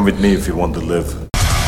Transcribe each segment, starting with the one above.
Come with me if you want to live.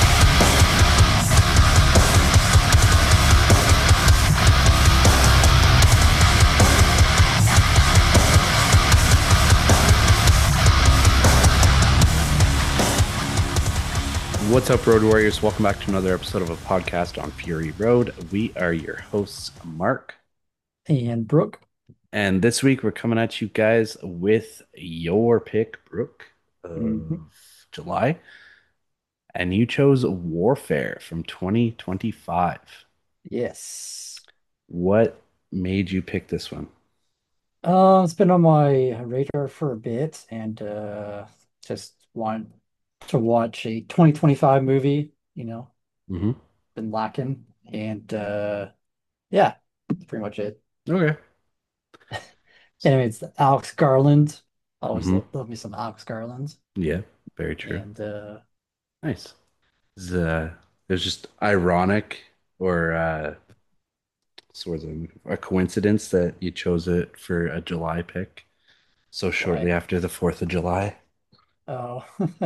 What's up, Road Warriors? Welcome back to another episode of a podcast on Fury Road. We are your hosts, Mark. And Brooke. And this week we're coming at you guys with your pick, Brooke, Mhm. of July. And you chose Warfare from 2025. Yes. What made you pick this one? It's been on my radar for a bit and just want to watch a 2025 movie, Hmm. been lacking. And yeah, that's pretty much it. Okay. Anyway, it's Alex Garland. I always Hmm. love me some Alex Garland. Yeah, very true. And Nice. It was just ironic or sort of a coincidence that you chose it for a July pick so shortly why? after the 4th of July. Oh,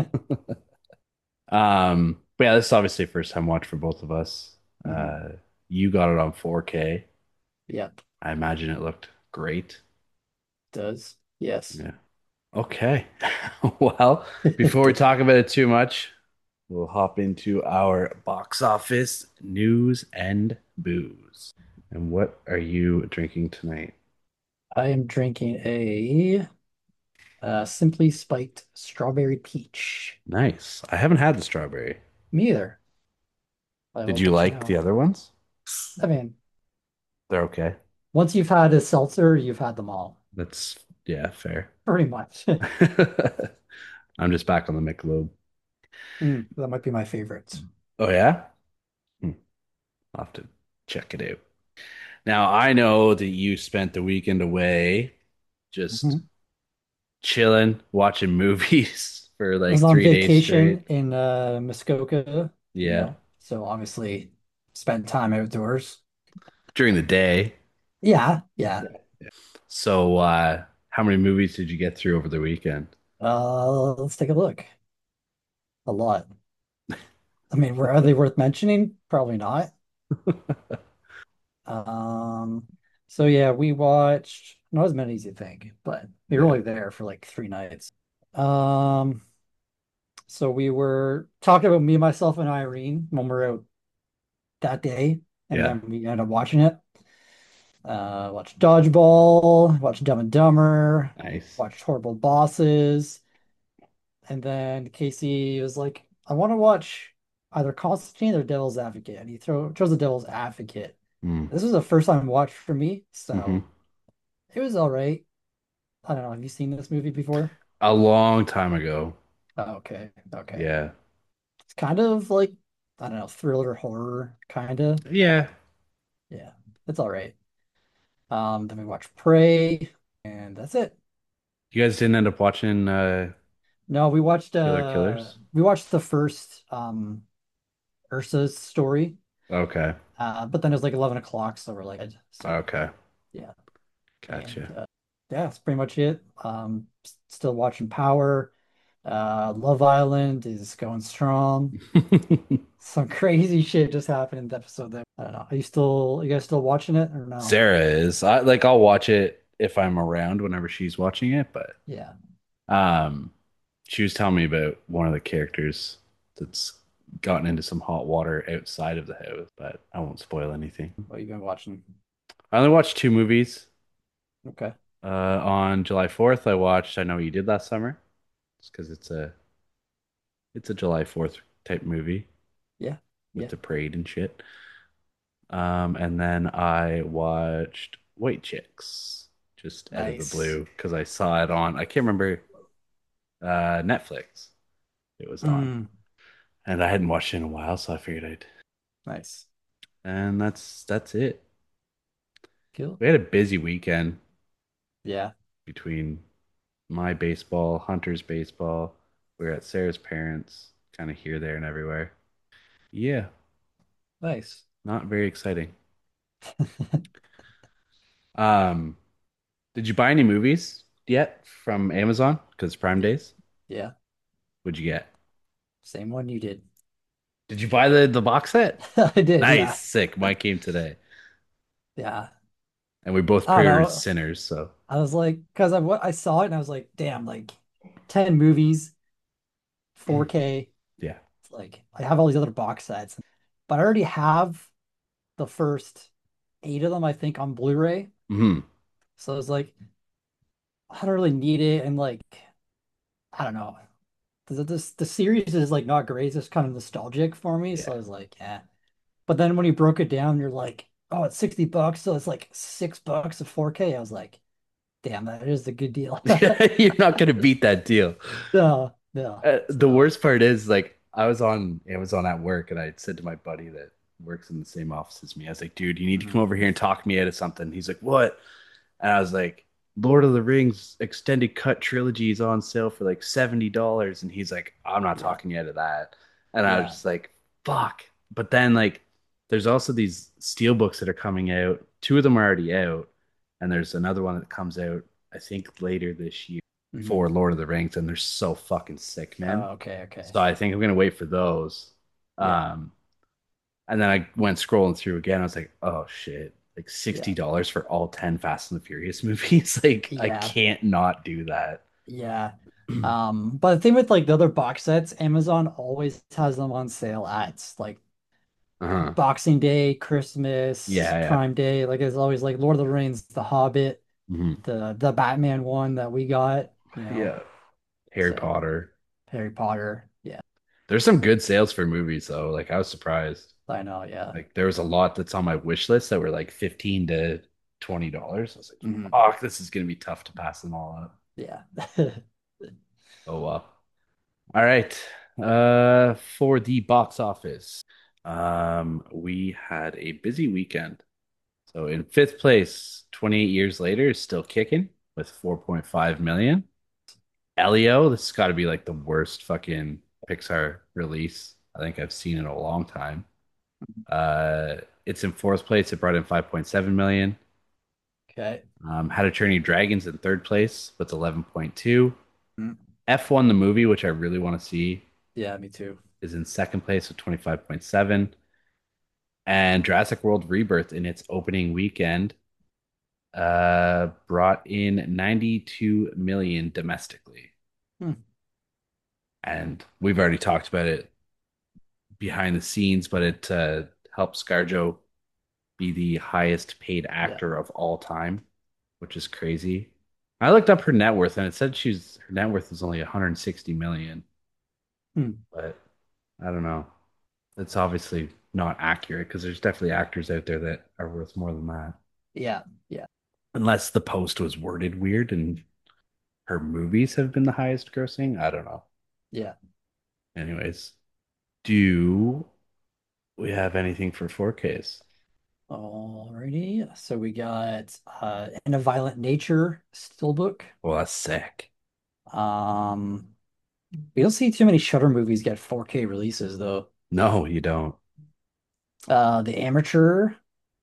But yeah, this is obviously a first time watch for both of us. mhm. Uh, you got it on 4K. Yep, I imagine it looked great. does. Yes. Yeah. Okay. Well, before It we does. talk about it too much, we'll hop into our box office news and booze. And what are you drinking tonight? I am drinking a Simply Spiked Strawberry Peach. Nice. I haven't had the strawberry. Me either. I Did will you let you like the know. other ones? I mean, They're okay. once you've had a seltzer, you've had them all, That's, yeah, fair. pretty much. I'm just back on the Michelob. That might be my favorite. Oh, yeah? Hmm. I'll have to check it out. Now, I know that you spent the weekend away just Mhm. chilling, watching movies for I was like on 3 days vacation straight. in Muskoka, Yeah. so obviously spent time outdoors. During the day. Yeah, yeah. So, how many movies did you get through over the weekend? Let's take a look. A lot. I mean, are they worth mentioning? Probably not. Um, so yeah, we watched not as many as you think, but we were Yeah. only there for like 3 nights. Um, so we were talking about me, myself, and Irene when we were out that day, and Yeah. then we ended up watching it. Watched Dodgeball, watched Dumb and Dumber, Nice. watched Horrible Bosses, and then Casey was like, "I want to watch either Constantine or Devil's Advocate," and he chose the Devil's Advocate. Mm. This was a first time watch for me, Hmm. so it was all right. I don't know. Have you seen this movie before? A long time ago. Oh, okay, okay. Yeah. It's kind of like I don't know, thriller horror, kind of. Yeah. Yeah, it's all right. Then we watched Prey, and that's it. You guys didn't end up watching No, Killer Killers? we watched the first Ursa's story. Okay. But then it was like 11 o'clock, so we're like, so Okay. yeah. And Gotcha. yeah, that's pretty much it. Still watching Power. Love Island is going strong. Some crazy shit just happened in the episode there. I don't know. You guys still watching it or no? Sarah is. I'll watch it if I'm around whenever she's watching it, but Yeah. um she was telling me about one of the characters that's gotten into some hot water outside of the house, but I won't spoil anything. What you been watching? I only watched two movies. Okay. On July 4th, I watched I Know What You Did Last Summer. Just because it's a July 4th type movie Yeah. with Yeah. the parade and shit. And then I watched White Chicks just out of the Nice. blue because I saw it on I can't remember Netflix it was on. Mm, And I hadn't watched it in a while, so I figured I'd. nice. And that's it. Cool. We had a busy weekend Yeah. between my baseball, Hunter's baseball. We were at Sarah's parents, kind of here, there, and everywhere. Yeah, Nice. not very exciting. Um, did you buy any movies yet from Amazon? Because Prime Days. Yeah. What'd you get? Same one you did. Did you buy the box set? I did, Nice, yeah. sick. Mine came today, Yeah. and we both I don't pre-ordered know. Sinners. So, I was like, because I saw it and I was like, damn, like 10 movies, 4K. yeah. It's like I have all these other box sets, but I already have the first 8 of them, I think, on Blu-ray. Hmm. So I was like, I don't really need it, and like, I don't know. The series is like not great. It's just kind of nostalgic for me. So Yeah. I was like, yeah. But then when you broke it down, you're like, oh, it's $60, so it's like $6 of 4K. I was like, damn, that is a good deal. You're not gonna beat that deal. No, no. The So, worst part is like I was on Amazon at work and I said to my buddy that works in the same office as me, I was like, dude, you need to mhm. come over here and talk me out of something. He's like, what? And I was like, Lord of the Rings extended cut trilogy is on sale for like $70. And he's like, I'm not Yeah, talking you out of that. And I was yeah. just like, fuck. But then like there's also these steel books that are coming out. Two of them are already out, and there's another one that comes out, I think, later this year Mhm. for Lord of the Rings, and they're so fucking sick, man. Oh, okay, okay. So I think I'm gonna wait for those. Yeah, Um, and then I went scrolling through again. I was like, oh shit, like yeah, $60 for all 10 Fast and the Furious movies. Like, I yeah, can't not do that. yeah. But the thing with like the other box sets, Amazon always has them on sale at like Uh-huh. Boxing Day, Christmas, Yeah, yeah. Prime Day. Like it's always like Lord of the Rings, The Hobbit, Hmm. the Batman one that we got, Yeah. Harry So Potter. Harry Potter. Yeah, There's some good sales for movies though. Like I was surprised. I know, yeah. Like there was a lot that's on my wish list that were like 15 to $20. I was like, Hmm. fuck, this is gonna be tough to pass them all up. Yeah. Oh well. All right. For the box office, we had a busy weekend. So in fifth place, 28 years later, is still kicking with 4.5 million. Elio, this has got to be like the worst fucking Pixar release I think I've seen in a long time. It's in fourth place. It brought in 5.7 million. Okay. How to Train Your Dragons in third place with 11.2. Mm. F1 the movie, which I really want to see, Yeah, me too. is in second place with 25.7. And Jurassic World Rebirth in its opening weekend brought in 92 million domestically. Hmm. And we've already talked about it behind the scenes, but it helped ScarJo be the highest paid Yeah. actor of all time, which is crazy. I looked up her net worth and it said her net worth is only 160 million, Hmm. but I don't know. That's obviously not accurate because there's definitely actors out there that are worth more than that. Yeah. Yeah. Unless the post was worded weird and her movies have been the highest grossing. I don't know. Yeah. Anyways, do we have anything for 4Ks? Alrighty. So we got In a Violent Nature Steelbook. Well, that's sick. Um, we don't see too many Shutter movies get 4K releases though. No, you don't. The Amateur,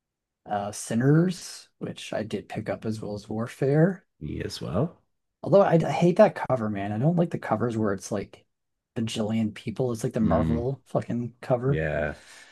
Sinners, which I did pick up as well as Warfare. Me as well. Although I hate that cover, man. I don't like the covers where it's like bajillion people. It's like the Mm, Marvel fucking cover. yeah.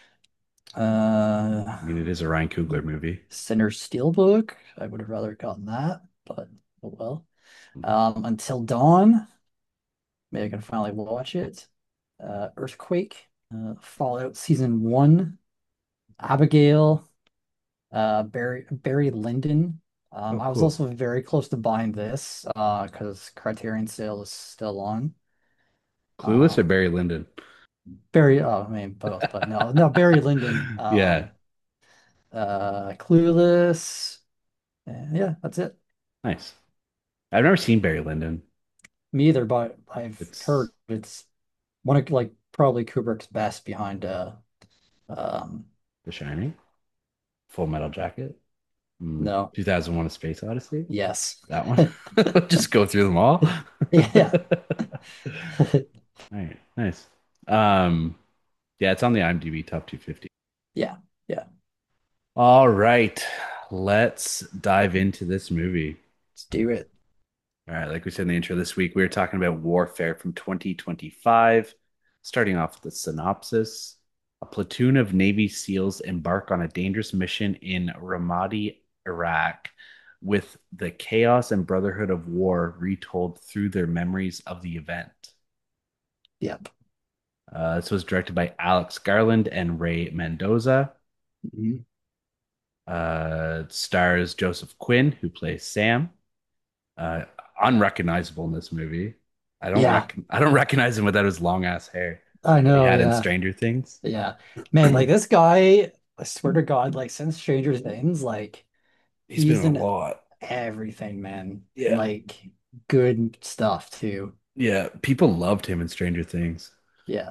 Uh, I mean, it is a Ryan Coogler movie. Sinner's Steelbook. I would have rather gotten that, but oh well. Until Dawn. Maybe I can finally watch it. Earthquake. Fallout Season 1. Abigail. Barry Lyndon. Oh, I was cool. also very close to buying this because Criterion sale is still on. Clueless or Um, Barry Lyndon? I mean both, but no, Barry Lyndon. Yeah, Clueless. And yeah, that's it. nice. I've never seen Barry Lyndon. Me either, but I've It's heard it's one of like probably Kubrick's best behind um The Shining, Full Metal Jacket, no. 2001: A Space Odyssey. Yes. That one. Just go through them all. Yeah. All right, nice. Um, yeah, it's on the IMDb top 250. Yeah. Yeah. All right, let's dive into this movie. Let's do it. All right, like we said in the intro this week, we were talking about Warfare from 2025, starting off with the synopsis. A platoon of Navy SEALs embark on a dangerous mission in Ramadi, Iraq, with the chaos and brotherhood of war retold through their memories of the event. Yep. This was directed by Alex Garland and Ray Mendoza. Mhm. Stars Joseph Quinn, who plays Sam. Uh, Unrecognizable in this movie. Yeah, I don't recognize him without his long ass hair I that he know. had in Yeah. Stranger Things. Yeah. Man, like this guy, I swear to God, like since Stranger Things, like He's been he's in a in lot. everything, man. And Yeah. like good stuff too. Yeah, people loved him in Stranger Things. Yeah.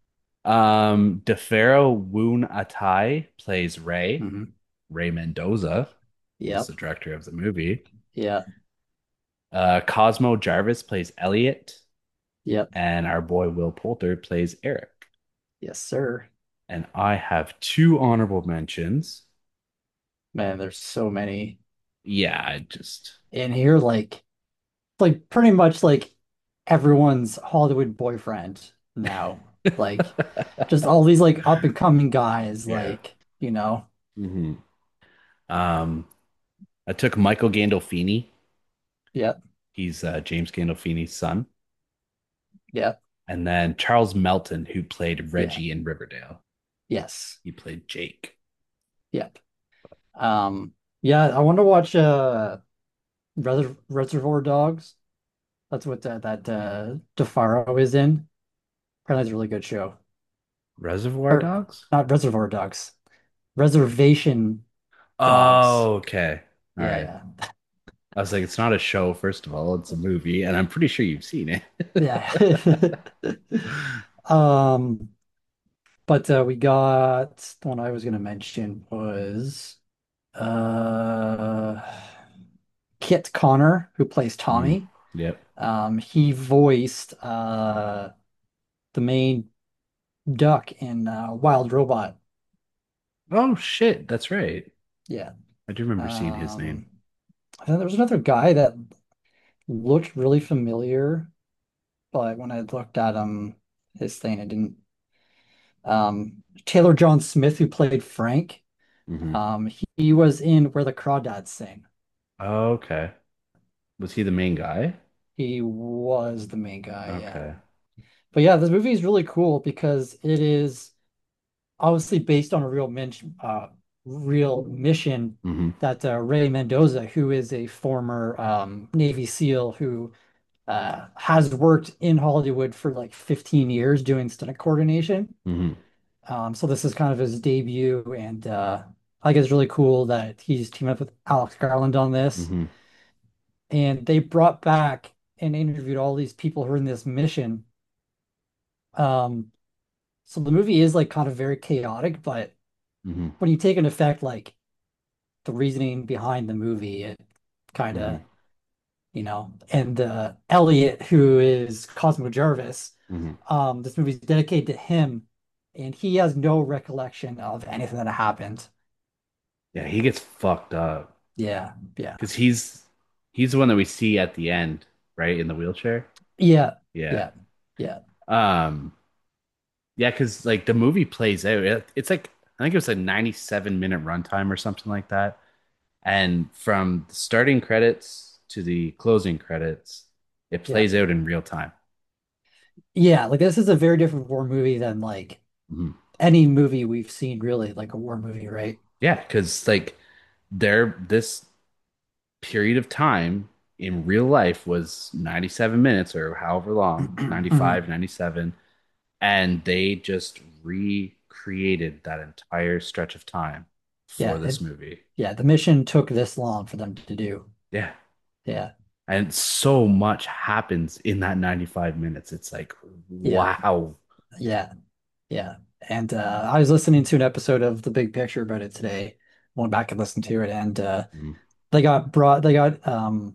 DeFaro Woon Atai plays Ray. Hmm. Ray Mendoza is the Yep. director of the movie. Yeah. Cosmo Jarvis plays Elliot, Yep. and our boy Will Poulter plays Eric. Yes, sir. And I have two honorable mentions. Man, there's so many Yeah, I just in here, like pretty much like everyone's Hollywood boyfriend now. Like just all these like up and coming guys, yeah. like, you know. Hmm. Um, I took Michael Gandolfini. Yep. He's James Gandolfini's son, Yep. and then Charles Melton, who played Yeah. Reggie in Riverdale. Yes. He played Jake. Yep. Yeah, I want to watch Reservoir Dogs. That's what that DeFaro is in. Apparently it's a really good show. Reservoir Or Dogs? not Reservoir Dogs. Reservation Dogs. Oh, okay. All Yeah, right. yeah. I was like, it's not a show, first of all, it's a movie, and I'm pretty sure you've seen it. Yeah. Um, but we got the one I was gonna mention was uh Kit Connor, who plays Mm, Tommy. yep. He voiced the main duck in Wild Robot. Oh shit, that's right. Yeah. I do remember seeing his name. Um, I think there was another guy that looked really familiar, but when I looked at his thing, I didn't. Taylor John Smith, who played Frank, Hmm. he was in Where the Crawdads Sing. Oh, okay. Was he the main guy? He was the main guy, yeah. Okay. But yeah, this movie is really cool because it is obviously based on a real mission Hmm. that Ray Mendoza, who is a former Navy SEAL who has worked in Hollywood for like 15 years doing stunt coordination. Hmm. So this is kind of his debut, and I guess it's really cool that he's teaming up with Alex Garland on this. Hmm. And they brought back and interviewed all these people who are in this mission. Um, so the movie is like kind of very chaotic, but Hmm. when you take into effect like the reasoning behind the movie, it kind of, Hmm. and Elliot, who is Cosmo Jarvis, Hmm. this movie's dedicated to him, and he has no recollection of anything that happened. Yeah, he gets fucked up Yeah, yeah, because he's the one that we see at the end, right, in the wheelchair. yeah, Yeah. yeah, yeah, Um, yeah, because like the movie plays out. It's like I think it was a 97-minute runtime or something like that. And from the starting credits to the closing credits, it yeah, plays out in real time. yeah. Like this is a very different war movie than like Mhm. any movie we've seen, really, like a war movie, right? Yeah, because like this period of time in real life was 97 minutes or however long, Mhm. 95, 97, and they just recreated that entire stretch of time for Yeah, this movie. the mission took this long for them to do. Yeah. Yeah, And so much happens in that 95 minutes. It's like, yeah, wow. yeah, yeah. And I was listening to an episode of The Big Picture about it today. Went back and listened to it, and Mhm. they got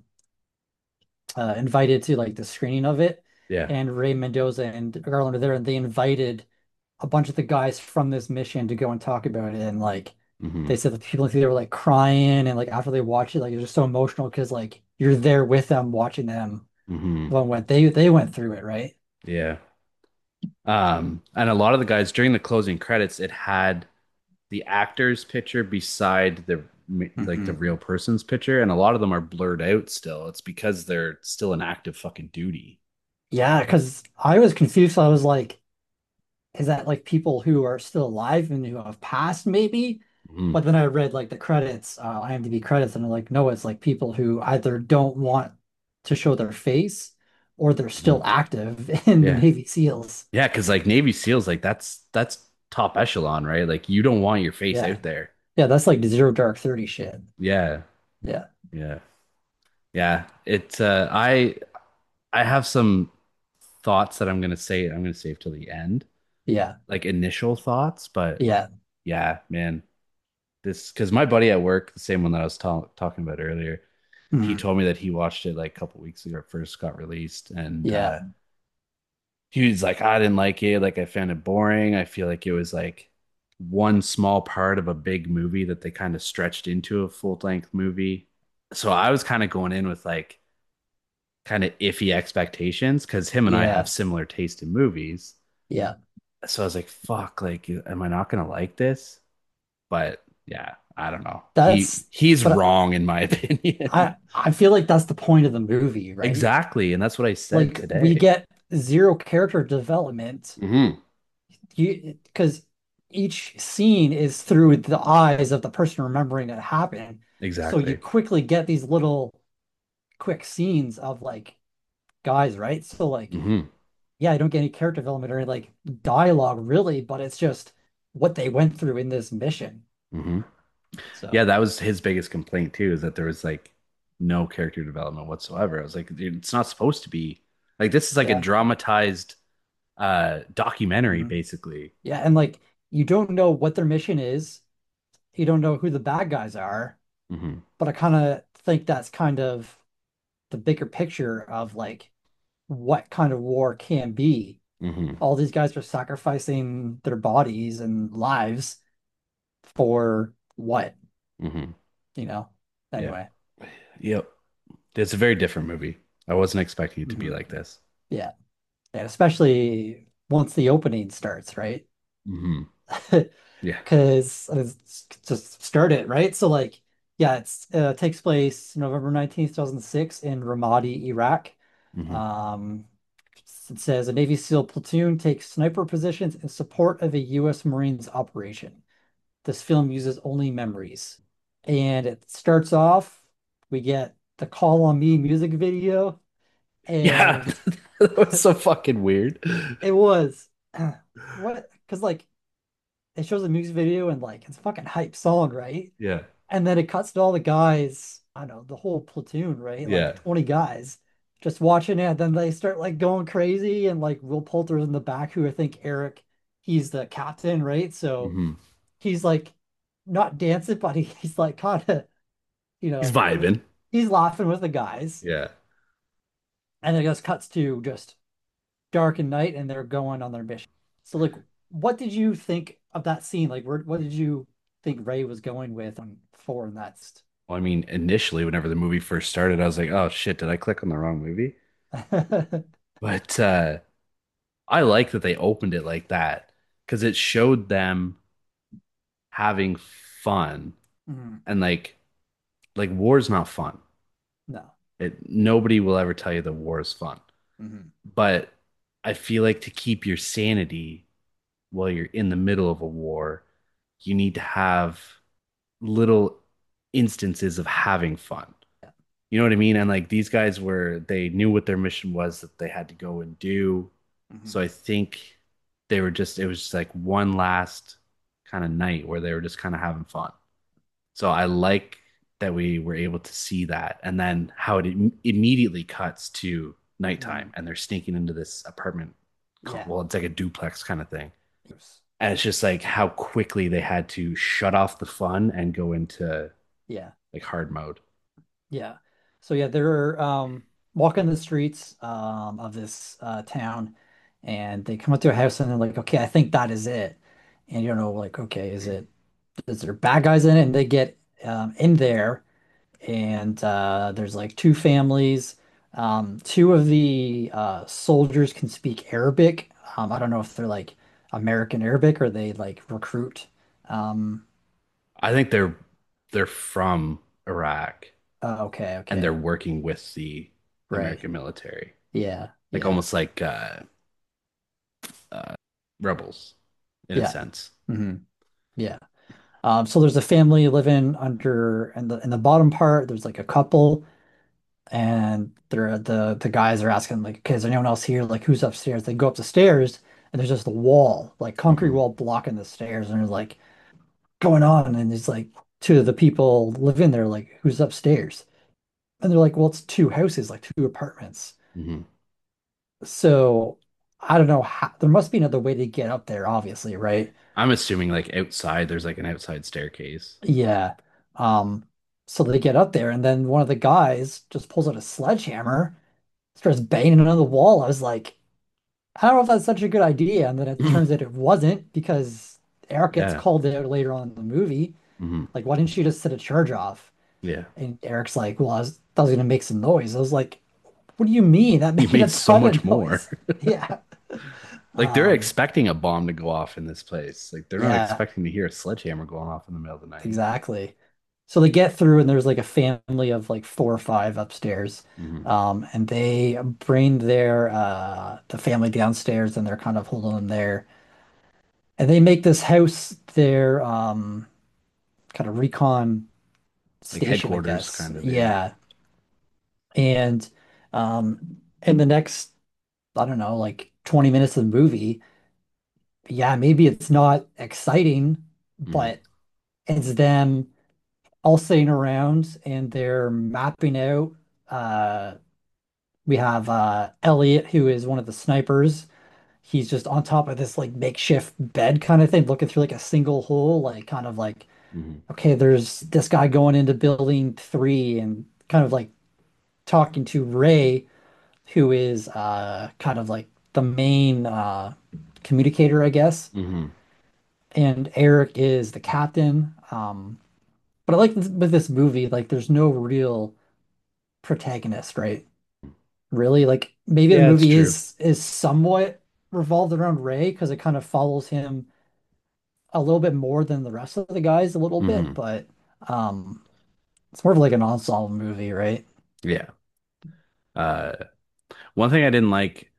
invited to like the screening of it, Yeah. and Ray Mendoza and Garland are there, and they invited a bunch of the guys from this mission to go and talk about it, and like Hmm. they said that people in the theater were like crying, and like after they watched it, like it was just so emotional because like you're there with them watching them Hmm. when they went through it, right? Yeah. And a lot of the guys during the closing credits, it had the actor's picture beside the like the Hmm. real person's picture, and a lot of them are blurred out still. It's because they're still in active fucking duty. Yeah, because I was confused. I was like, is that like people who are still alive and who have passed, maybe? Mhm. But then I read like the credits, IMDb credits, and I'm like, no, it's like people who either don't want to show their face or they're Mhm. still active in the Yeah, Navy SEALs. yeah, because like Navy SEALs, like that's top echelon, right? Like you don't want your face Yeah. out there. Yeah, that's like the Zero Dark 30 shit. Yeah, Yeah. yeah, yeah. I have some thoughts that I'm gonna save till the end, Yeah. like initial thoughts, but Yeah. yeah, man, this because my buddy at work, the same one that I was talking about earlier, he Mhm. told me that he watched it like a couple weeks ago, it first got released, and Yeah. he was like, I didn't like it, like I found it boring. I feel like it was like one small part of a big movie that they kind of stretched into a full length movie. So I was kind of going in with like kind of iffy expectations because him and I have Yeah. similar taste in movies. Yeah. So I was like, fuck, like, am I not gonna like this? But yeah, I don't know. That's He's but wrong in my opinion. I feel like that's the point of the movie, right? Exactly, and that's what I said Like we today. get zero character development. Hmm. You because each scene is through the eyes of the person remembering it happened. So you Exactly. quickly get these little quick scenes of like guys, right? So like Hmm. yeah, I don't get any character development or like dialogue really, but it's just what they went through in this mission. Hmm. Yeah, So that was his biggest complaint too, is that there was like no character development whatsoever. I was like, dude, it's not supposed to be like this is like a yeah. dramatized documentary, Mhm. basically. Yeah, and like you don't know what their mission is. You don't know who the bad guys are, Hmm. but I kind of think that's kind of the bigger picture of like what kind of war can be. Hmm. All these guys are sacrificing their bodies and lives for what, Hmm. you know? Yeah. Anyway. Yep. It's a very different movie. I wasn't expecting it to be Mhm. like this. Yeah. And especially once the opening starts, right? Hmm. Yeah. Because it's just start it, right? So like, yeah, it's takes place November 19th, 2006 in Ramadi, Iraq. Hmm. Um, it says a Navy SEAL platoon takes sniper positions in support of a U.S. Marines operation. This film uses only memories. And it starts off, we get the Call on Me music video, Yeah. and That was so fucking weird. it was what? Because like it shows a music video and like it's a fucking hype song, right? Yeah. And then it cuts to all the guys, I don't know, the whole platoon, right? Like Yeah. 20 guys just watching it. And then they start like going crazy. And like Will Poulter's in the back, who I think Eric, he's the captain, right? So Hmm. he's like not dancing, but he's like kind of, He's vibing. he's laughing with the guys. Yeah. And then it just cuts to just dark and night and they're going on their mission. So like what did you think of that scene? Like what did you think Ray was going with on four and that's Well, I mean, initially, whenever the movie first started, I was like, oh shit, did I click on the wrong movie? But I like that they opened it like that because it showed them having fun Mhm. and like war's not fun. No. Nobody will ever tell you that war is fun. Hmm. But I feel like to keep your sanity while you're in the middle of a war, you need to have little instances of having fun. Yeah. You know what I mean? And like these guys they knew what their mission was that they had to go and do. So Hmm. I think it was just like one last kind of night where they were just kind of having fun. So I like that we were able to see that. And then how it immediately cuts to nighttime Hmm. and they're sneaking into this apartment. Yeah. Well, it's like a duplex kind of thing. And it's just like how quickly they had to shut off the fun and go into Yeah. like hard mode. Yeah. So yeah, they're walking the streets of this town and they come up to a house and they're like, okay, I think that is it. And you don't know, like, okay, is there bad guys in it? And they get in there and there's like two families. Two of the soldiers can speak Arabic. I don't know if they're like American Arabic or they like recruit. Um, I think they're from Iraq okay, and they're okay. working with the Right. American military, Yeah, like yeah, almost like uh, rebels in a yeah. sense. Yeah. So there's a family living under in the bottom part, there's like a couple and they're the guys are asking like, okay, is anyone else here? Like who's upstairs? They go up the stairs and there's just a wall, like concrete Hmm. wall blocking the stairs, and they're like, going on? And it's like two of the people living there, like, who's upstairs? And they're like, well, it's two houses, like two apartments. Hmm. So I don't know how, there must be another way to get up there, obviously, right? I'm assuming like outside, there's like an outside staircase. Yeah. Um, so they get up there, and then one of the guys just pulls out a sledgehammer, starts banging it on the wall. I was like, I don't know if that's such a good idea. And then it turns out it wasn't, because Eric gets Yeah. called out later on in the movie. Hmm. Like, why didn't you just set a charge off? Yeah. And Eric's like, well, I was gonna make some noise. I was like, what do you mean? That You made a made so ton much of more. noise. Yeah. Like they're Um, expecting a bomb to go off in this place. Like they're not yeah, expecting to hear a sledgehammer going off in the middle of the night. exactly. So they get through, and there's like a family of like four or five upstairs. Hmm. And they bring their the family downstairs, and they're kind of holding them there. And they make this house their kind of recon Like station, I headquarters, guess. kind of. Yeah. Yeah. And in the next, I don't know, like 20 minutes of the movie, yeah, maybe it's not exciting, Hmm. but it's them all sitting around and they're mapping out. Uh, we have Elliot, who is one of the snipers. He's just on top of this like makeshift bed kind of thing, looking through like a single hole, like kind of like, Hmm. okay, there's this guy going into building 3, and kind of like talking to Ray, who is kind of like the main communicator, I guess. Hmm. And Eric is the captain. But I like this, with this movie, like there's no real protagonist, right? Really, like maybe the Yeah, it's movie true. is somewhat revolved around Ray, because it kind of follows him a little bit more than the rest of the guys a little bit, Hmm. but um it's more of like an ensemble movie, right? Yeah. Uh, One thing I didn't like,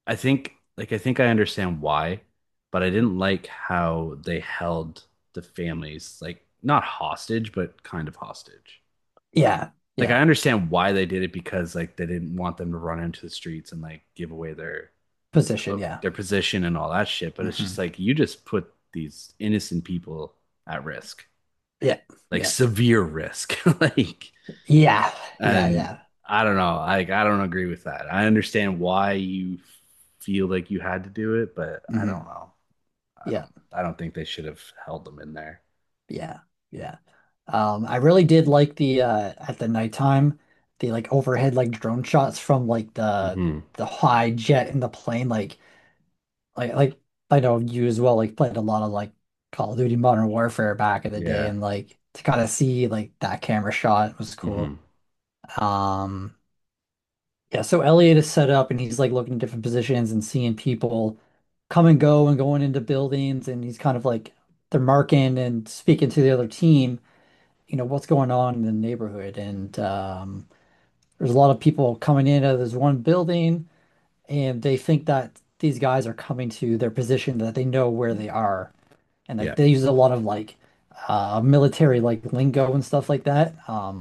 I think I understand why, but I didn't like how they held the families like not hostage, but kind of hostage. Yeah, Like I yeah. understand why they did it because like they didn't want them to run into the streets and like give away Position, yeah. their position and all that shit. But it's just Hmm. like you just put these innocent people at risk, Yeah, like yeah. severe risk. Like, Yeah, yeah, and yeah. I don't know, like I don't agree with that. I understand why you feel like you had to do it, but I don't Hmm. know. Yeah, I don't think they should have held them in there. yeah, yeah. I really did like the at the nighttime, the like overhead like drone shots from like Hmm. the high jet in the plane, like I know you as well like played a lot of like Call of Duty Modern Warfare back in the day, Yeah. and like to kind of see like that camera shot was Hmm. cool. Um yeah, so Elliot is set up and he's like looking at different positions and seeing people come and go and going into buildings, and he's kind of like they're marking and speaking to the other team, what's going on in the neighborhood. And there's a lot of people coming in out of this one building, and they think that these guys are coming to their position, that they know where they are. And like Yeah. they use a lot of like military like lingo and stuff like that.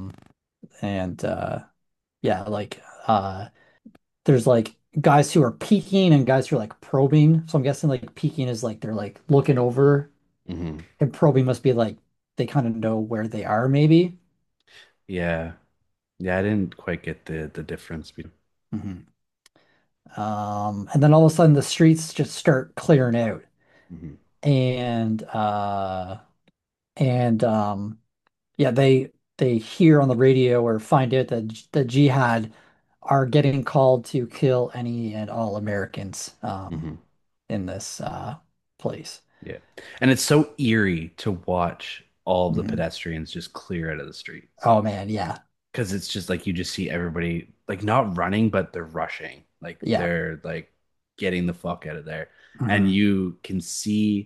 And yeah, like there's like guys who are peeking and guys who are like probing. So I'm guessing like peeking is like they're like looking over, Hmm. and probing must be like they kind of know where they are maybe. Yeah. Yeah. I didn't quite get the difference between. Hmm. And then all of a sudden the streets just start clearing out, Hmm. and and yeah, they hear on the radio or find out that the jihad are getting called to kill any and all Americans Hmm. in this place. Yeah. And it's so eerie to watch all of the Mhm. pedestrians just clear out of the streets. Oh man, yeah, Because it's just like you just see everybody like not running, but they're rushing. Like yeah, they're like getting the fuck out of there. and Hmm. you can see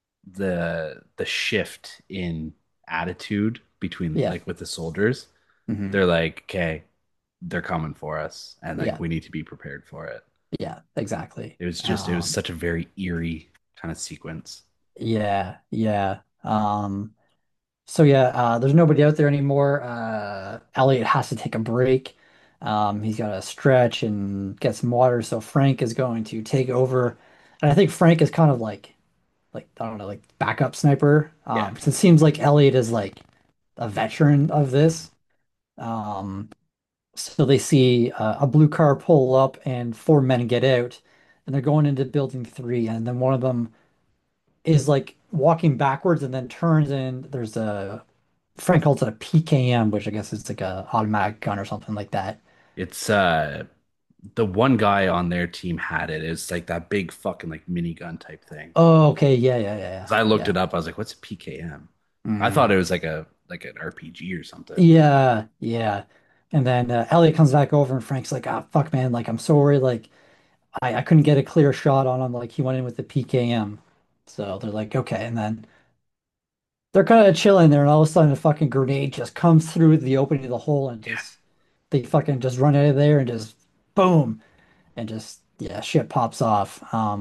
the shift in attitude between Yeah. like with the soldiers. Hmm. They're like, okay, they're coming for us, and like Yeah. we need to be prepared for it. Yeah. Exactly. It was such a very eerie kind of sequence. Yeah. Yeah. So yeah, there's nobody out there anymore. Elliot has to take a break. He's got to stretch and get some water. So Frank is going to take over, and I think Frank is kind of like I don't know, like backup sniper. Yeah, 'Cause it seems like Elliot is like a veteran of this. Um, so they see a blue car pull up and four men get out, and they're going into building three, and then one of them is like walking backwards and then turns and there's a Frank calls it a PKM, which I guess is like a automatic gun or something like that. it's the one guy on their team had it. It's like that big fucking like minigun type thing. Oh, okay, yeah, yeah, yeah, Because I looked yeah, it up, I was like, "What's a PKM?" I thought hmm it was like an RPG or something. yeah, yeah. And then Elliot comes back over and Frank's like, "Ah, fuck, man, like I'm sorry, like I couldn't get a clear shot on him, like he went in with the PKM." So they're like, okay, and then they're kind of chilling there, and all of a sudden a fucking grenade just comes through the opening of the hole and Yeah. just they fucking just run out of there and just boom and just yeah, shit pops off.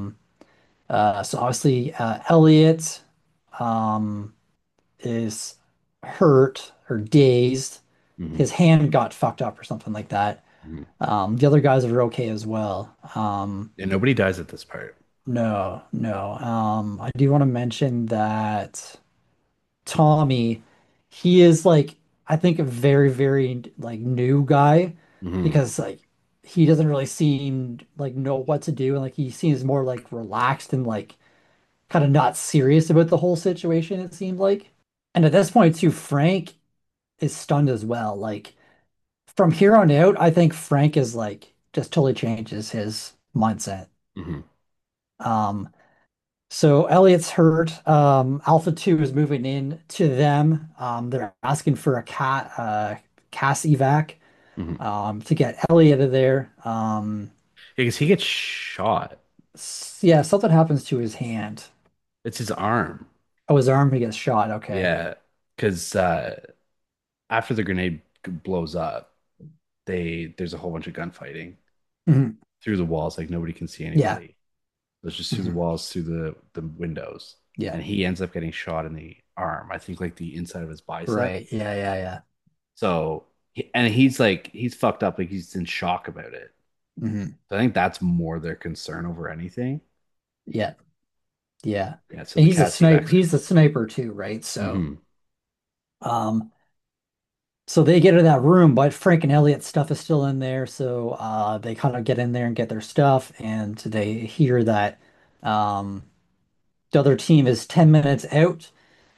So obviously, Elliot um, is hurt or dazed. Hmm. His hand got fucked up or something like that. Hmm. The other guys are okay as well. And nobody dies at this part. No, no. I do want to mention that Tommy, he is like, I think a very, very like new guy Hmm. because like he doesn't really seem like know what to do and like he seems more like relaxed and like kind of not serious about the whole situation, it seemed like. And at this point, too, Frank is stunned as well. Like from here on out, I think Frank is like just totally changes his mindset. Hmm. Um, so Elliot's hurt. Alpha 2 is moving in to them. They're asking for a CAS evac Hmm. to get Elliot out of there. Because he gets shot. Yeah, something happens to his hand. It's his arm. Oh, his arm, he gets shot. Okay. Yeah. Because after the grenade blows up, there's a whole bunch of gunfighting Mhm. through the walls. Like nobody can see Yeah. anybody. It's just through the Mhm. walls, through the windows, Yeah. and he ends up getting shot in the arm. I think like the inside of his bicep. Right. Yeah. Yeah. Yeah. So and he's like he's fucked up. Like he's in shock about it. Hmm. So I think that's more their concern over anything. Yeah. Yeah. Yeah. So And the he's a Cat sniper. evacs He's a come. sniper too, right? So, Hmm. um, so they get in that room, but Frank and Elliot's stuff is still in there. So, they kind of get in there and get their stuff, and they hear that, um, the other team is 10 minutes out.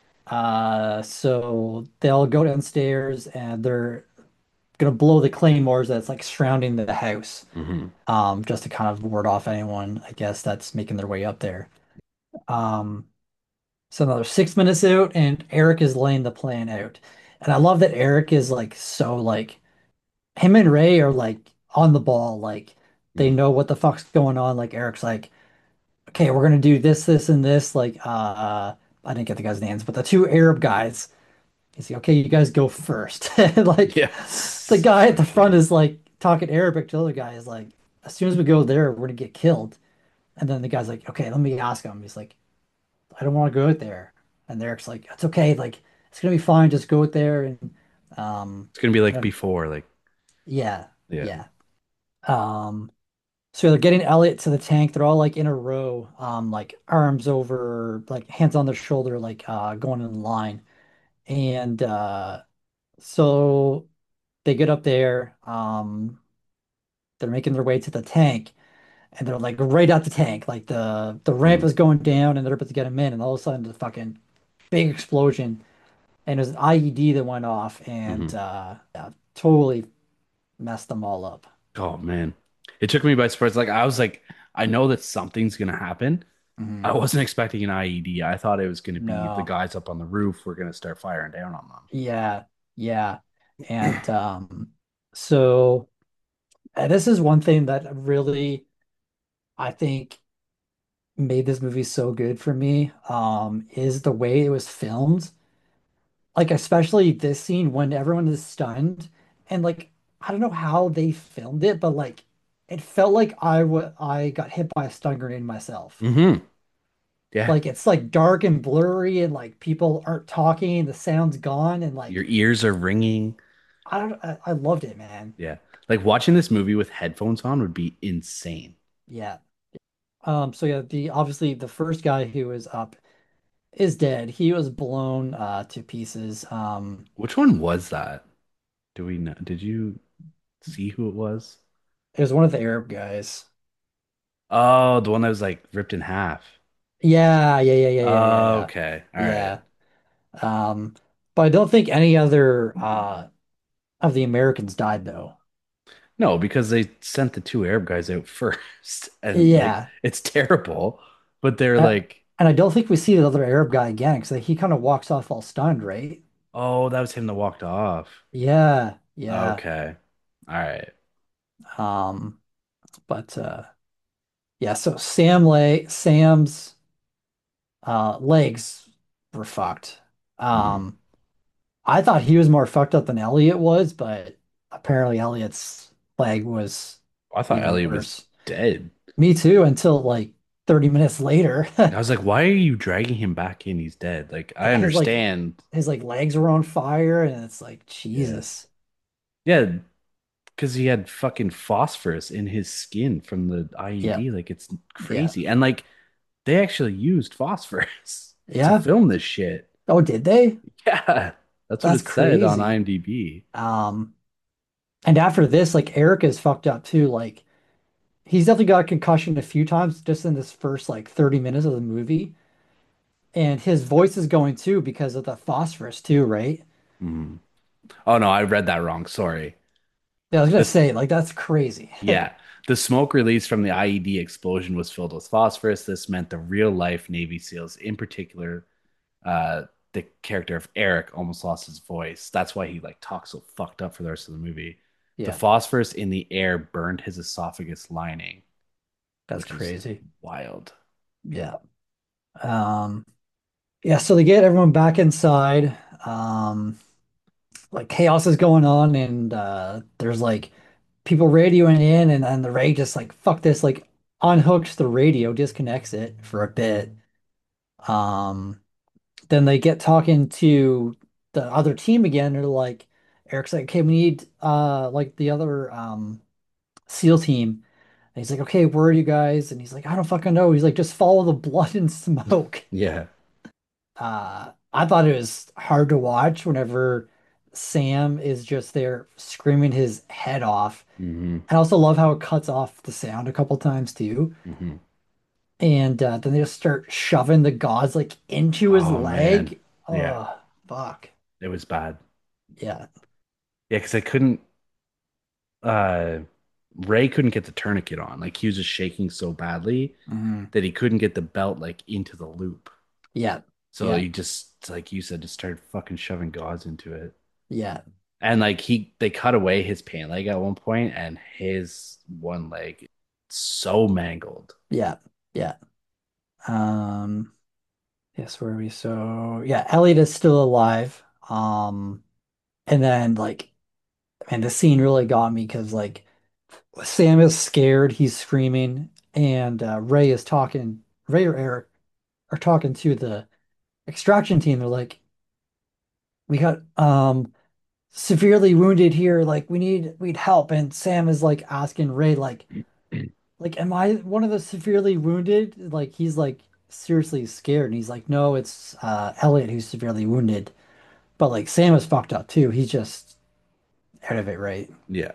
So they'll go downstairs and they're gonna blow the claymores that's like surrounding the house, Hmm. just to kind of ward off anyone, I guess, that's making their way up there. Um, So another 6 minutes out, and Eric is laying the plan out. And I love that Eric is like so like him and Ray are like on the ball, like they Hmm. know what the fuck's going on. Like Eric's like, okay, we're gonna do this, this, and this. Like I didn't get the guys' names, but the two Arab guys, he's like, okay, you guys go first. Like the Yes. guy at So the front funny. is like talking Arabic to the other guy is like, as soon as we go there, we're gonna get killed. And then the guy's like, okay, let me ask him. He's like, I don't want to go out there. And Eric's like, it's okay. Like, it's gonna be fine. Just go out there and, It's gonna be like and before, like yeah, yeah. yeah. Um, so they're getting Elliot to the tank. They're all like in a row, like arms over, like hands on their shoulder, like going in line. And so they get up there. They're making their way to the tank, and they're like right at the tank. Like the ramp Hmm. is going down, and they're about to get him in, and all of a sudden, the fucking big explosion and it was an IED that went off and Hmm. yeah, totally messed them all up. Oh man, it took me by surprise. Like I was like, I know that something's gonna happen. I Mhm. wasn't expecting an IED. I thought it was gonna be the No. guys up on the roof were gonna start firing down on Yeah. Yeah. them. And so this is one thing that really I think made this movie so good for me, is the way it was filmed. Like especially this scene when everyone is stunned and like I don't know how they filmed it, but like it felt like I got hit by a stun grenade myself. Hmm. Yeah. Like it's like dark and blurry and like people aren't talking, the sound's gone and Your like ears are ringing. I loved it, man. Yeah. Like watching this movie with headphones on would be insane. Yeah. So yeah, the obviously the first guy who was up is dead. He was blown to pieces. Which one was that? Do we know? Did you see who it was? It was one of the Arab guys. Oh, the one that was like ripped in half. Yeah, yeah, yeah, yeah, yeah, yeah, Oh, yeah. okay. All right. Yeah. Um, but I don't think any other of the Americans died though. No, because they sent the two Arab guys out first, and like Yeah. it's terrible. But they're Uh, like, and I don't think we see the other Arab guy again because he kind of walks off all stunned, right? oh, that was him that walked off. Yeah, yeah. Okay. All right. Um, but yeah, so Sam's legs were fucked. Mhm. Um, I thought he was more fucked up than Elliot was, but apparently Elliot's leg was I thought even Elliot was worse. dead. Me too, until like 30 minutes later. I was like, why are you dragging him back in? He's dead. Like, I His like understand. his like legs were on fire and it's like Yeah. Jesus. Yeah, because he had fucking phosphorus in his skin from the Yeah. IED. Like, it's Yeah. crazy. And like, they actually used phosphorus to Yeah. film this shit. Oh, did they? Yeah, that's what That's it said on crazy. IMDb. Um, and after this, like Eric is fucked up too. Like he's definitely got a concussion a few times just in this first like 30 minutes of the movie. And his voice is going too because of the phosphorus too, right? Mhm. Oh no, I read that wrong. Sorry. Yeah, I was gonna The say, like, that's crazy. Yeah, the smoke released from the IED explosion was filled with phosphorus. This meant the real life Navy SEALs, in particular, uh, the character of Eric, almost lost his voice. That's why he like talks so fucked up for the rest of the movie. The Yeah, phosphorus in the air burned his esophagus lining, that's which is crazy. wild. Yeah. Um, yeah, so they get everyone back inside. Um, like chaos is going on and there's like people radioing in and the Ray just like fuck this, like unhooks the radio, disconnects it for a bit. Um, then they get talking to the other team again. They're like, Eric's like, okay, we need like the other SEAL team. And he's like, okay, where are you guys? And he's like, I don't fucking know. He's like, just follow the blood and smoke. Yeah. I thought it was hard to watch whenever Sam is just there screaming his head off. Hmm. I also love how it cuts off the sound a couple times too. Hmm. And then they just start shoving the gauze like into his Oh man. leg. Yeah, Oh, fuck. it was bad. Yeah. Yeah, because I couldn't. Uh, Ray couldn't get the tourniquet on. Like he was just shaking so badly Mhm. that he couldn't get the belt like into the loop. Yeah. So Yeah. he just, like you said, just started fucking shoving gauze into it. Yeah. And like they cut away his pant leg at one point, and his one leg so mangled. Yeah. Yeah. Um, yes, where are we? So yeah, Elliot is still alive. And then like, man, the scene really got me because like Sam is scared, he's screaming, and Ray or Eric are talking to the extraction team. They're like, we got severely wounded here, like we'd help. And Sam is like asking Ray, like, am I one of the severely wounded? Like he's like seriously scared, and he's like, no, it's Elliot who's severely wounded. But like Sam is fucked up too. He's just out of it, right? Yeah.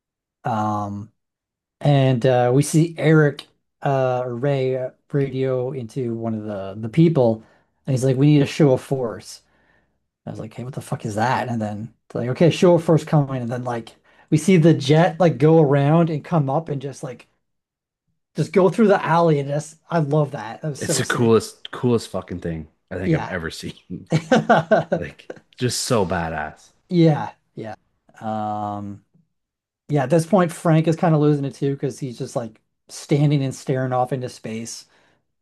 Um, and we see Eric or Ray radio into one of the people, and he's like, "We need a show of force." I was like, "Hey, what the fuck is that?" And then they're like, "Okay, show of force coming," and then like we see the jet like go around and come up and just like just go through the alley, and just I love that. That was It's so the sick. coolest fucking thing I think I've Yeah. ever seen. Like just so badass. Yeah, yeah. Um, yeah, at this point, Frank is kind of losing it too because he's just like standing and staring off into space.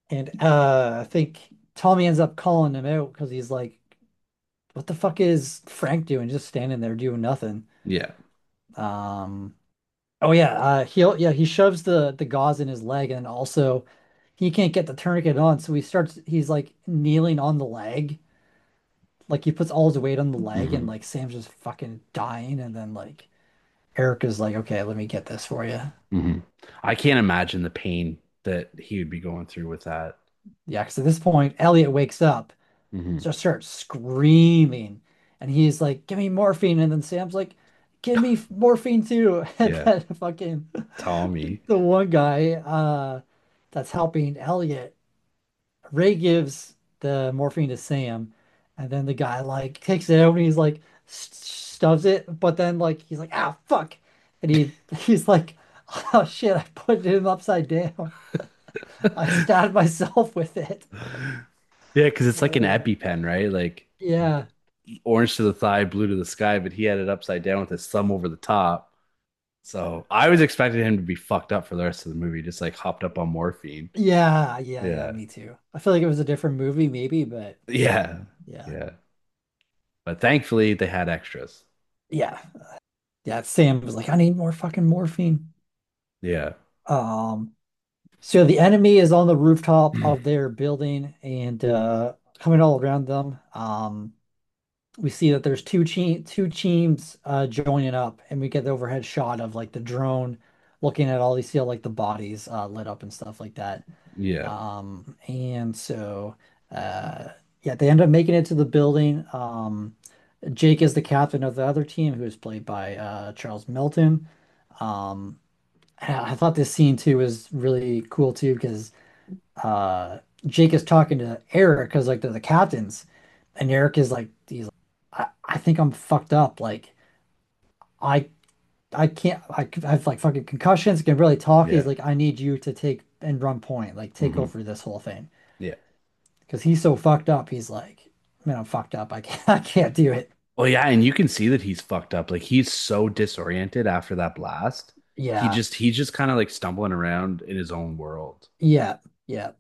And I think Tommy ends up calling him out because he's like, "What the fuck is Frank doing? Just standing there doing nothing." Yeah. Um, oh yeah, he shoves the gauze in his leg, and also he can't get the tourniquet on, so he's like kneeling on the leg, like he puts all his weight on the leg, and Hmm. like Sam's just fucking dying, and then like Erica's like, "Okay, let me get this for you." Hmm. I can't imagine the pain that he would be going through with that. Yeah, because at this point, Elliot wakes up, Hmm. just starts screaming, and he's like, "Give me morphine," and then Sam's like, "Give me morphine too," and Yeah. then fucking Tommy. the one guy that's helping Elliot, Ray gives the morphine to Sam, and then the guy like takes it out and he's like stuffs it, but then like he's like, "Ah, fuck," and he's like, "Oh shit, I put it in upside down. I stabbed myself with it." Yeah, because it's like an Uh, EpiPen, right? Like yeah, orange to the thigh, blue to the sky, but he had it upside down with his thumb over the top. So I was expecting him to be fucked up for the rest of the movie, just like hopped up on morphine. yeah, Yeah. me too. I feel like it was a different movie, maybe, but Yeah. yeah, Yeah. But thankfully they had extras. yeah, yeah. Sam was like, "I need more fucking morphine." Yeah. Um, so the enemy is on the rooftop of their building and coming all around them. We see that there's two teams joining up, and we get the overhead shot of like the drone looking at all these, see all like the bodies lit up and stuff like that. Yeah. And so yeah, they end up making it to the building. Jake is the captain of the other team, who is played by Charles Melton. Um, I thought this scene too was really cool too because uh Jake is talking to Eric because like they're the captains, and Eric is like he's like, I think I'm fucked up. Like I I can't I have like fucking concussions, can really talk. He's Yeah. like, I need you to take and run point, like take Hmm. over this whole thing. Yeah. Because he's so fucked up. He's like, man, I'm fucked up. I can't I can't do it. Well, yeah, and you can see that he's fucked up. Like he's so disoriented after that blast. Yeah, He's just kind of like stumbling around in his own world. yeah, yeah.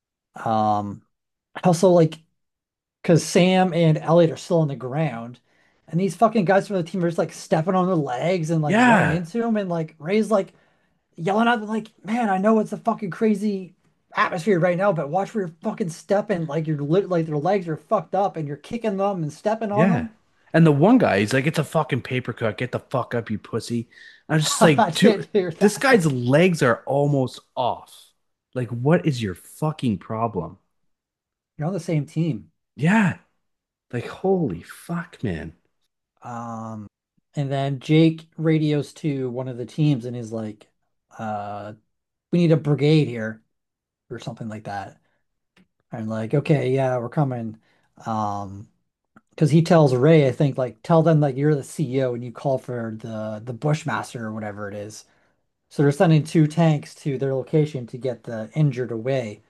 Um also like because Sam and Elliot are still on the ground, and these fucking guys from the team are just like stepping on their legs and like running Yeah. into him, and like Ray's like yelling at them, like, "Man, I know it's a fucking crazy atmosphere right now, but watch where you're fucking stepping. Like like their legs are fucked up, and you're kicking them and stepping on Yeah. them." And the one guy, he's like, it's a fucking paper cut. Get the fuck up, you pussy. I was just I like, did dude, hear this that. guy's legs are almost off. Like, what is your fucking problem? You're on the same team. Yeah. Like, holy fuck, man. Um, and then Jake radios to one of the teams and is like, uh, "We need a brigade here," or something like that. And like, "Okay, yeah, we're coming." Um, because he tells Ray, I think, like, tell them like you're the CEO and you call for the Bushmaster or whatever it is. So they're sending two tanks to their location to get the injured away.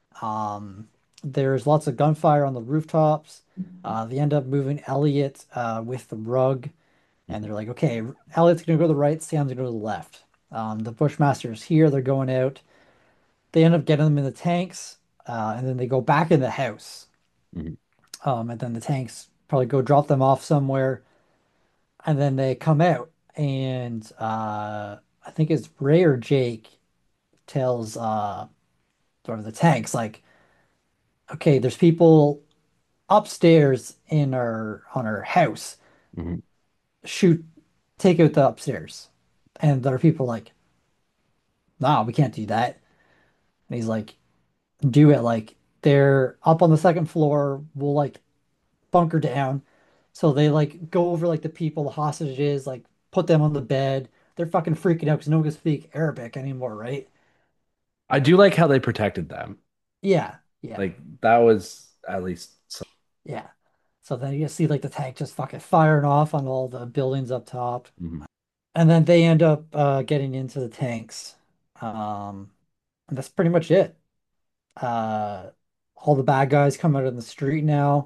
There's lots of gunfire on the rooftops. They end up moving Elliot with the rug, and they're like, "Okay, Elliot's gonna go to the right, Sam's gonna go to the left." The Bushmaster's here, they're going out. They end up getting them in the tanks, and then they go back in the house. Mhm. And then the tanks probably go drop them off somewhere, and then they come out, and I think it's Ray or Jake tells sort of the tanks like, "Okay, there's people upstairs in our on our house. Mhm. Shoot, take out the upstairs." And there are people like, "No, we can't do that." And he's like, "Do it." Like they're up on the second floor. We'll like bunker down. So they like go over like the people, the hostages, like put them on the bed. They're fucking freaking out because no one can speak Arabic anymore, right? I do like how they protected them. Yeah, yeah, Like, that was at least some. yeah. So then you see like the tank just fucking firing off on all the buildings up top. Mhm. And then they end up getting into the tanks. Um, and that's pretty much it. Uh, all the bad guys come out in the street now,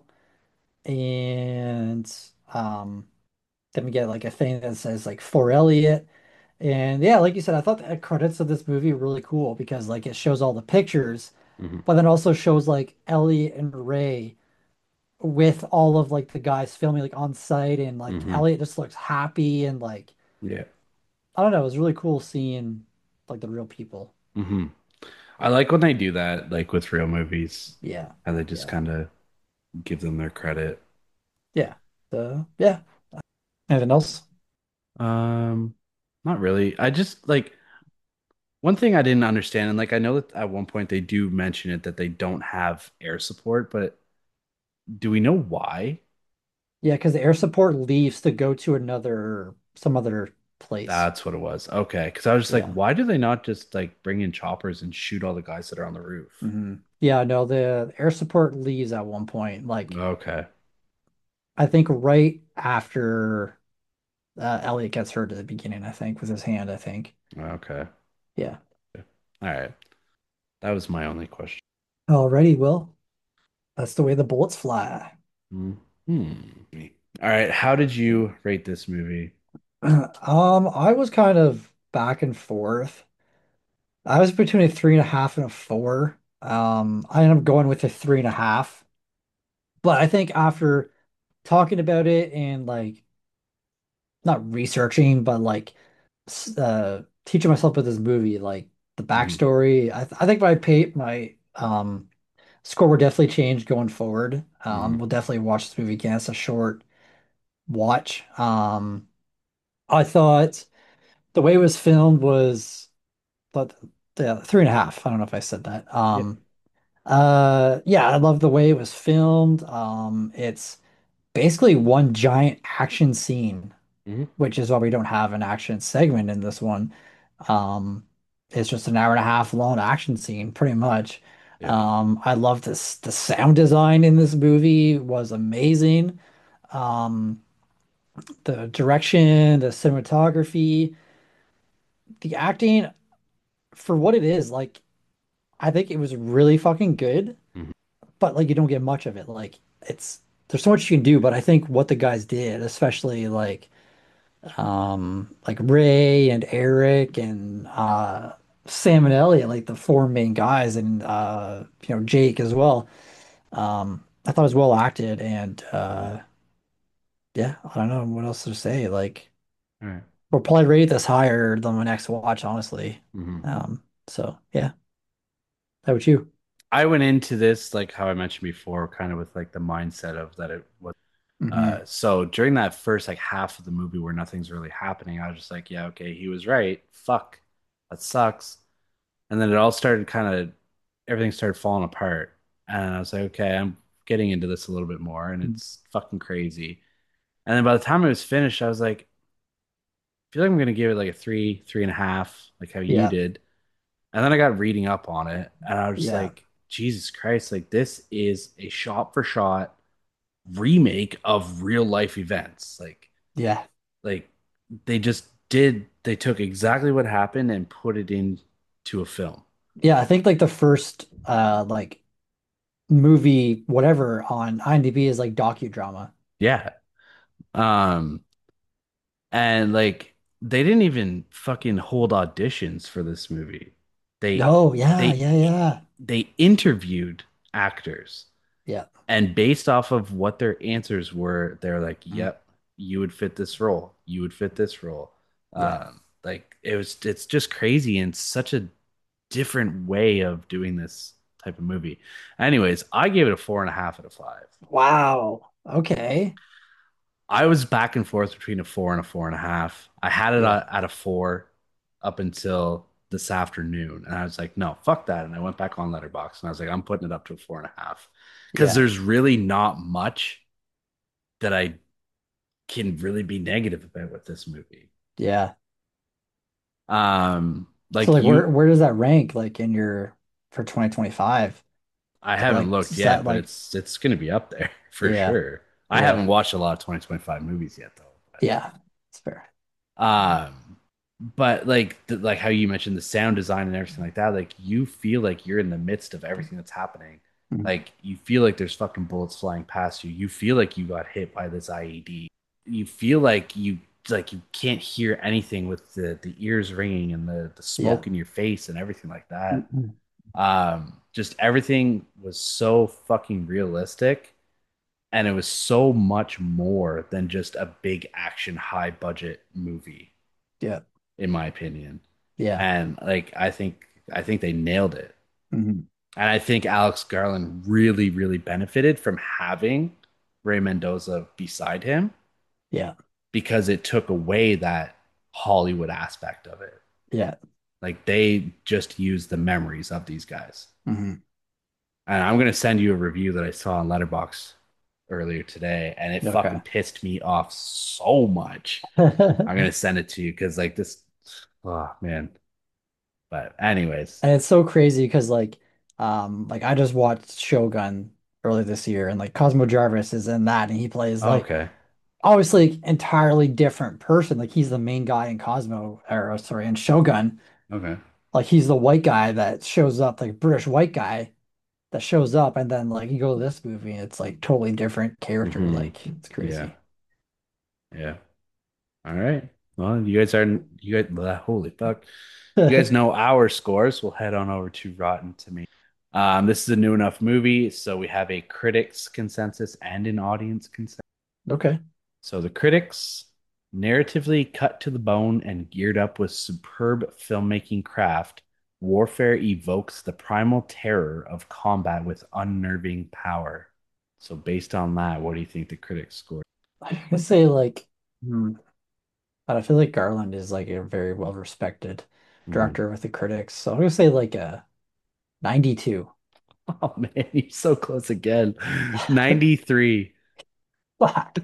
and um, then we get like a thing that says like for Elliot. And yeah, like you said, I thought the credits of this movie were really cool because like it shows all the pictures Hmm. but then also shows like Ellie and Ray with all of like the guys filming like on site, and like Hmm. Elliot just looks happy and like Yeah. I don't know, it was really cool seeing like the real people. Hmm. I like when they do that, like with real movies, Yeah. and they just Yeah. kind of give them their credit. Yeah. Yeah. Anything else? Um, Not really. I just like one thing I didn't understand, and like I know that at one point they do mention it that they don't have air support, but do we know why? Yeah, because the air support leaves to go to some other place. That's what it was. Okay, because I was just like, Yeah. why do they not just like bring in choppers and shoot all the guys that are on the roof? Yeah, no, the air support leaves at one point. Like Okay. I think right after Elliot gets hurt at the beginning, I think, with his hand, I think. Okay. Yeah. All right. That was my only question. Alrighty, Will. That's the way the bullets fly. Hmm. All right. How did you rate this movie? I was kind of back and forth. I was between a 3.5 and a 4. I ended up going with a 3.5. But I think after talking about it and like not researching, but like teaching myself about this movie, like the Hmm. backstory, I think my score will definitely change going forward. Hmm. We'll definitely watch this movie again. It's a short watch. I thought the way it was filmed was, but yeah, 3.5. I don't know if I said that. Yeah. Yeah, I love the way it was filmed. It's basically one giant action scene, Hmm. which is why we don't have an action segment in this one. Um, it's just an hour and a half long action scene, pretty much. Yeah. I love this. The sound design in this movie was amazing. Um, the direction, the cinematography, the acting for what it is, like I think it was really fucking good, Hmm. but like you don't get much of it. Like it's there's so much you can do, but I think what the guys did, especially like Ray and Eric and Sam and Elliot, like the four main guys, and Jake as well. I thought it was well acted, and yeah, I don't know what else to say. Like All right. we'll probably rate this higher than my next watch, honestly. Hmm. So yeah, how about you? I went into this like how I mentioned before, kind of with like the mindset of that it was. Hmm. So during that first like half of the movie where nothing's really happening, I was just like, yeah, okay, he was right. Fuck, that sucks. And then it all started kind of everything started falling apart, and I was like, okay, I'm getting into this a little bit more, and it's fucking crazy. And then by the time it was finished, I was like, I feel like I'm gonna give it like a three, 3.5, like how you Yeah, did. And then I got reading up on it, and I was just yeah, like, Jesus Christ, like this is a shot for shot remake of real life events. yeah, Like they took exactly what happened and put it into a film. yeah. I think like the first like movie whatever on IMDb is like docudrama. Yeah. Um, and like they didn't even fucking hold auditions for this movie. They Oh yeah, they yeah, yeah, they interviewed actors, yeah. and based off of what their answers were, they're like, Mm. "Yep, you would fit this role. You would fit this role." Yeah. Like it's just crazy and such a different way of doing this type of movie. Anyways, I gave it a 4.5 out of 5. Wow. Okay. I was back and forth between a 4 and a 4.5. I had it Yeah. at a 4 up until this afternoon, and I was like, no, fuck that. And I went back on Letterboxd and I was like, I'm putting it up to a 4.5 because Yeah. there's really not much that I can really be negative about with this movie. Yeah. So Like like you, where does that rank like in your for 2025? I haven't Like looked is yet, that but like it's going to be up there for yeah. sure. I Yeah. haven't watched a lot of 2025 movies yet, though. Yeah. It's fair. Um, but like how you mentioned the sound design and everything like that, like you feel like you're in the midst of everything that's happening. Mhm. Like you feel like there's fucking bullets flying past you. You feel like you got hit by this IED. You feel like you can't hear anything with the ears ringing and the Yeah. smoke in your face and everything like that. Mhm. just everything was so fucking realistic, and it was so much more than just a big action high budget movie, Yeah. in my opinion. Yeah. And like I think they nailed it. Hmm. And I think Alex Garland really, really benefited from having Ray Mendoza beside him Yeah. because it took away that Hollywood aspect of it. Yeah. Like they just used the memories of these guys. Hmm. And I'm gonna send you a review that I saw on Letterboxd earlier today, and it fucking Okay. pissed me off so much. I'm And gonna send it to you because like this, oh man. But anyways, it's so crazy because like I just watched Shogun earlier this year, and like Cosmo Jarvis is in that, and he plays like okay, obviously entirely different person. Like he's the main guy in Cosmo, or sorry, in Shogun. okay, Like he's the white guy that shows up, like British white guy that shows up, and then like you go to this movie, and it's like totally different character. hmm, Like it's yeah, crazy. yeah. All right. Well, you guys, holy fuck. You guys know our scores. We'll head on over to Rotten Tomatoes. This is a new enough movie, so we have a critics consensus and an audience consensus. Okay. So the critics, narratively cut to the bone and geared up with superb filmmaking craft, Warfare evokes the primal terror of combat with unnerving power. So based on that, what do you think the critics scored? I would say like, but I feel like Garland is like a very well respected Hmm. director with the critics. So I'm gonna say like a 92. Oh man, you're so close again. 93. Fuck.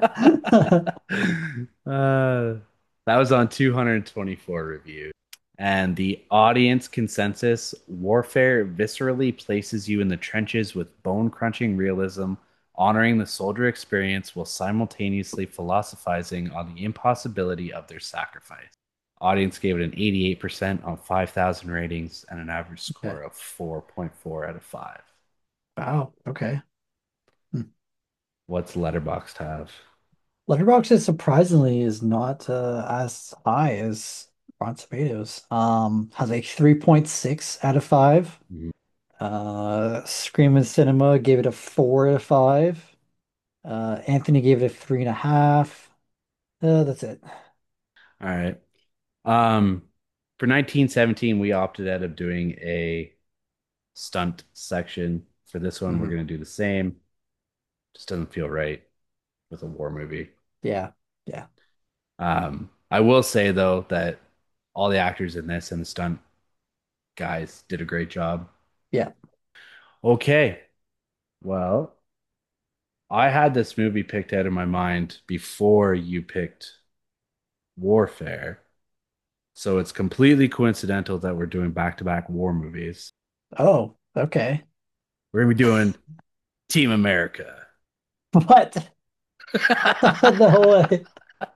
That was on 224 reviews. And the audience consensus, Warfare viscerally places you in the trenches with bone-crunching realism, honoring the soldier experience while simultaneously philosophizing on the impossibility of their sacrifice. Audience gave it an 88% on 5,000 ratings and an average Okay. score of 4.4 out of 5. Wow. Okay. Hmm. What's Letterboxd have? Letterboxd surprisingly is not as high as Rotten Tomatoes. Has a 3.6 out of 5. Mhm. Scream and Cinema gave it a 4 out of 5. Anthony gave it a 3.5. That's it. All right. Um, for 1917, we opted out of doing a stunt section. For this one, we're Hmm. going to do the same. Just doesn't feel right with a war movie. Yeah. Yeah. I will say though that all the actors in this and the stunt guys did a great job. Yeah. Okay, well, I had this movie picked out of my mind before you picked Warfare, so it's completely coincidental that we're doing back-to-back war movies. Oh, okay. We're gonna be doing Team America. What? No way.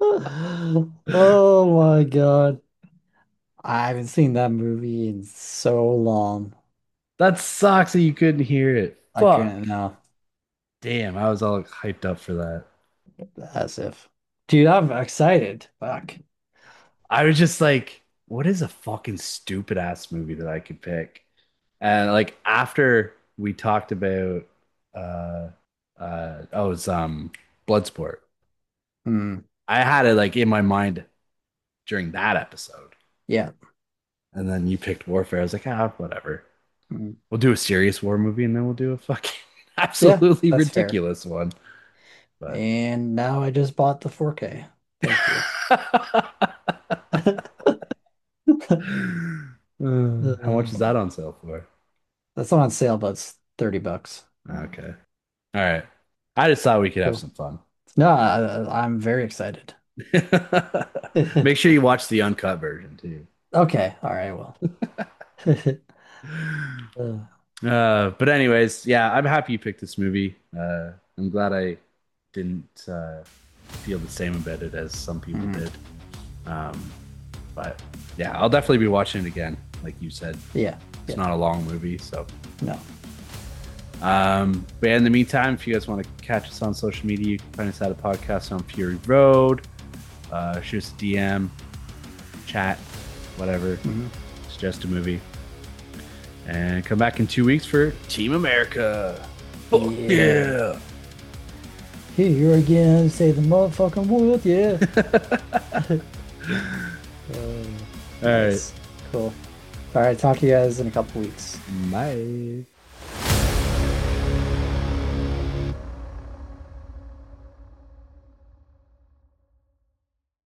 Oh my God. I haven't seen that movie in so long. That sucks that you couldn't hear it. I couldn't Fuck. know. Damn, I was all hyped up for that. As if. Dude, I'm excited. Fuck. I was just like, what is a fucking stupid ass movie that I could pick? And like after we talked about uh oh it's Bloodsport. Hmm. I had it like in my mind during that episode. Yeah. And then you picked Warfare. I was like, ah, whatever. Hmm. We'll do a serious war movie and then we'll do a fucking Yeah, absolutely that's fair. ridiculous one. But And now I just bought the 4K. Thank you. How much is Um, that on sale for? that's not on sale, but it's $30. Okay. All right. I just thought we could have Cool. some fun. No, I'm very excited. Make sure you watch the uncut version too. Okay, all right, well. Uh, But anyways, yeah, I'm happy you picked this movie. I'm glad I didn't feel the same about it as some people mhm. did. Um, but yeah, I'll definitely be watching it again, like you said. Yeah, It's yeah, not a long movie, so. no. But yeah, in the meantime, if you guys want to catch us on social media, you can find us at a podcast on Fury Road. Shoot us a DM, chat, whatever. Mhm. Suggest a movie. And come back in 2 weeks for Team America. Fuck Yeah. yeah. Here again, say the motherfucking word, yeah. All right. Nice. Cool. All right, talk to you guys in a couple weeks. Bye.